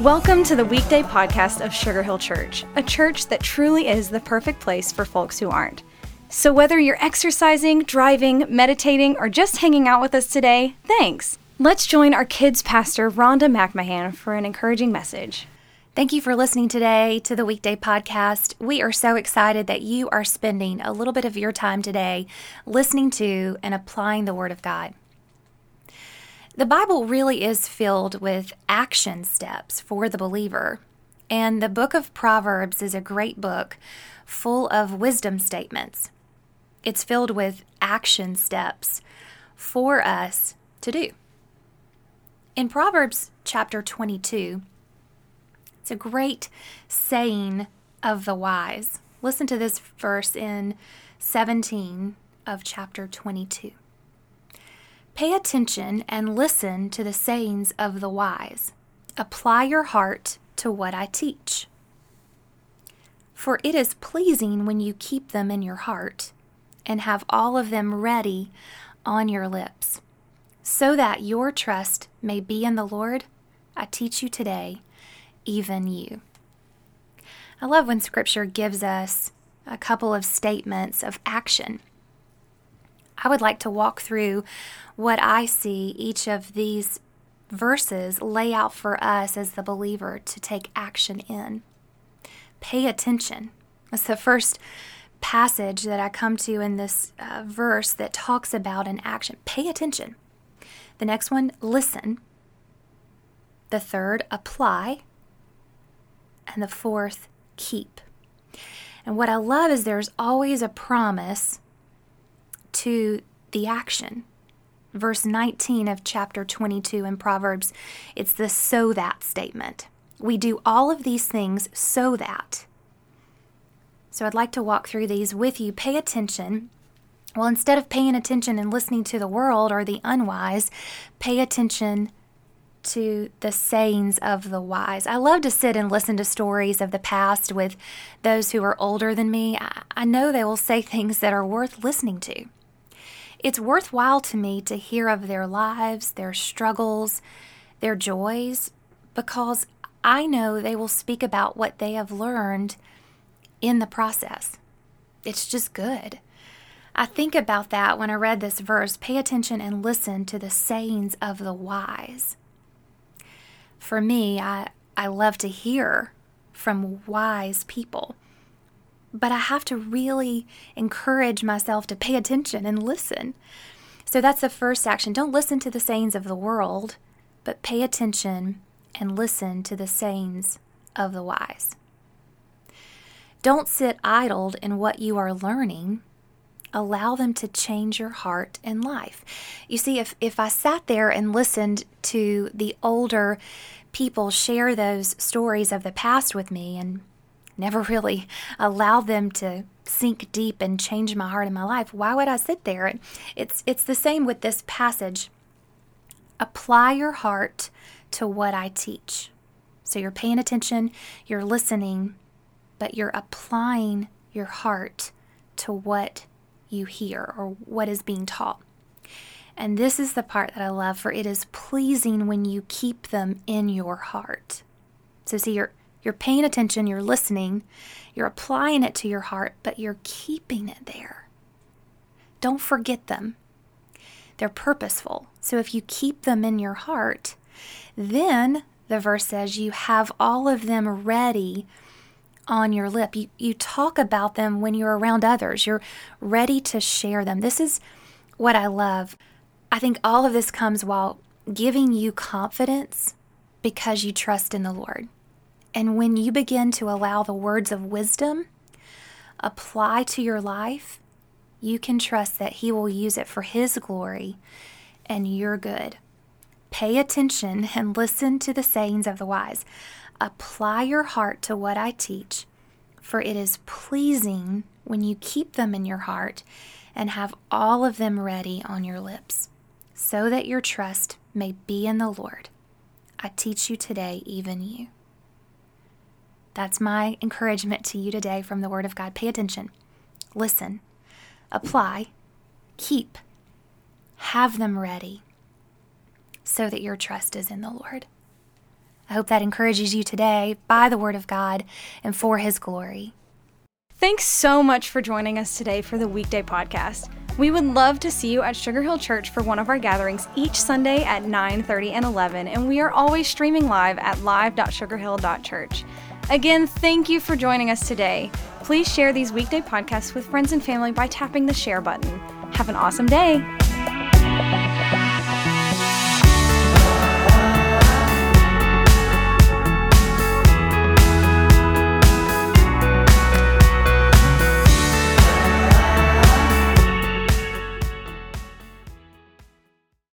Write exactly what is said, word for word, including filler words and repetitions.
Welcome to the weekday podcast of Sugar Hill Church, a church that truly is the perfect place for folks who aren't. So whether you're exercising, driving, meditating, or just hanging out with us today, thanks. Let's join our kids' pastor, Rhonda McMahon, for an encouraging message. Thank you for listening today to the weekday podcast. We are so excited that you are spending a little bit of your time today listening to and applying the Word of God. The Bible really is filled with action steps for the believer, and the book of Proverbs is a great book full of wisdom statements. It's filled with action steps for us to do. In Proverbs chapter twenty-two, it's a great saying of the wise. Listen to this verse in seventeen of chapter twenty-two. Pay attention and listen to the sayings of the wise. Apply your heart to what I teach. For it is pleasing when you keep them in your heart and have all of them ready on your lips. So that your trust may be in the Lord, I teach you today, even you. I love when Scripture gives us a couple of statements of action. I would like to walk through what I see each of these verses lay out for us as the believer to take action in. Pay attention. That's the first passage that I come to in this uh, verse that talks about an action. Pay attention. The next one, listen. The third, apply. And the fourth, keep. And what I love is there's always a promise to the action. Verse nineteen of chapter twenty-two in Proverbs, it's the so that statement. We do all of these things so that. So I'd like to walk through these with you. Pay attention. Well, instead of paying attention and listening to the world or the unwise, pay attention to the sayings of the wise. I love to sit and listen to stories of the past with those who are older than me. I, I know they will say things that are worth listening to. It's worthwhile to me to hear of their lives, their struggles, their joys, because I know they will speak about what they have learned in the process. It's just good. I think about that when I read this verse. Pay attention and listen to the sayings of the wise. For me, I, I love to hear from wise people. But I have to really encourage myself to pay attention and listen. So that's the first action. Don't listen to the sayings of the world, but pay attention and listen to the sayings of the wise. Don't sit idled in what you are learning. Allow them to change your heart and life. You see, if, if I sat there and listened to the older people share those stories of the past with me and never really allowed them to sink deep and change my heart and my life, why would I sit there? It's it's the same with this passage. Apply your heart to what I teach. So you're paying attention, you're listening, but you're applying your heart to what you hear or what is being taught. And this is the part that I love, for it is pleasing when you keep them in your heart. So see, you're You're paying attention, you're listening, you're applying it to your heart, but you're keeping it there. Don't forget them. They're purposeful. So if you keep them in your heart, then the verse says you have all of them ready on your lip. You, you talk about them when you're around others. You're ready to share them. This is what I love. I think all of this comes while giving you confidence because you trust in the Lord. And when you begin to allow the words of wisdom apply to your life, you can trust that He will use it for His glory and your good. Pay attention and listen to the sayings of the wise. Apply your heart to what I teach, for it is pleasing when you keep them in your heart and have all of them ready on your lips, so that your trust may be in the Lord. I teach you today, even you. That's my encouragement to you today from the Word of God. Pay attention, listen, apply, keep, have them ready so that your trust is in the Lord. I hope that encourages you today by the Word of God and for His glory. Thanks so much for joining us today for the Weekday Podcast. We would love to see you at Sugar Hill Church for one of our gatherings each Sunday at nine thirty and eleven, and we are always streaming live at live dot sugar hill dot church. Again, thank you for joining us today. Please share these weekday podcasts with friends and family by tapping the share button. Have an awesome day.